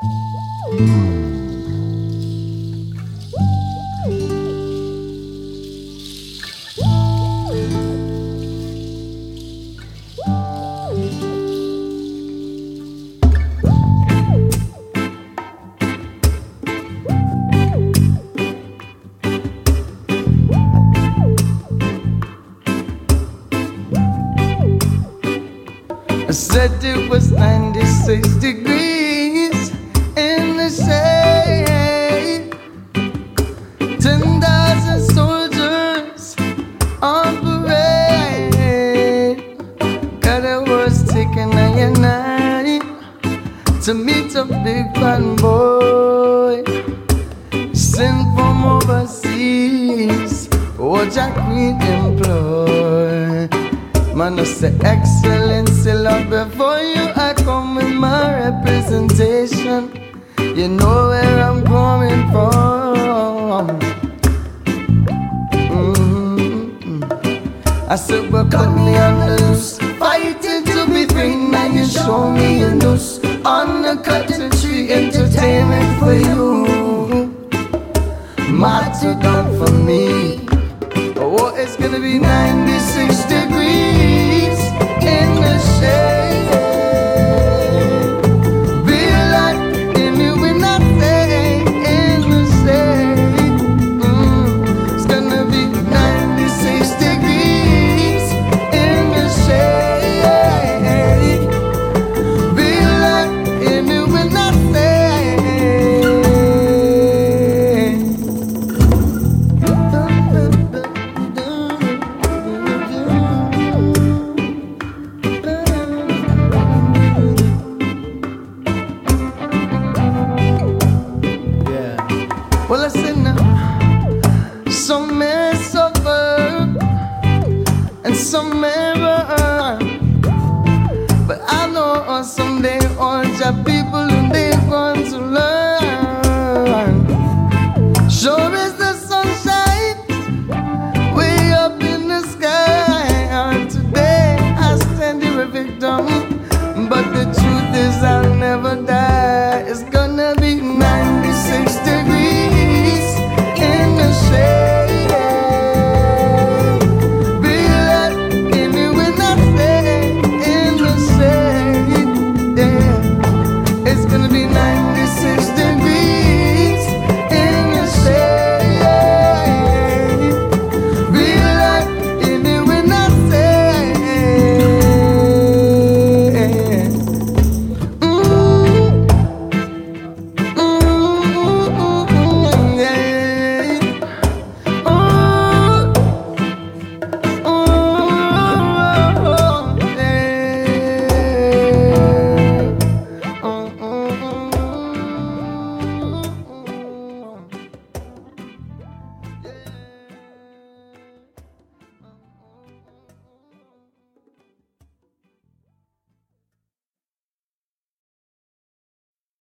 I said it was 96 degrees in the shade. 10,000 soldiers on parade. Got a horse taking a night to meet a big fat boy. Sent from overseas, what Jack Queen employ. Man, I say excellency, love, before you I come with my representation. You know where I'm coming from. I said, well, cut me on the loose, fighting to be free. Now you show me a noose on the cutting tree, entertainment for you, martyrdom for me. Oh, it's gonna be 96 degrees in the shade. Real life in you when I say in the shade. It's gonna be 96 degrees in the shade. Real life in you when I say. Well, listen now, some may suffer and some may burn, but I know someday all shall be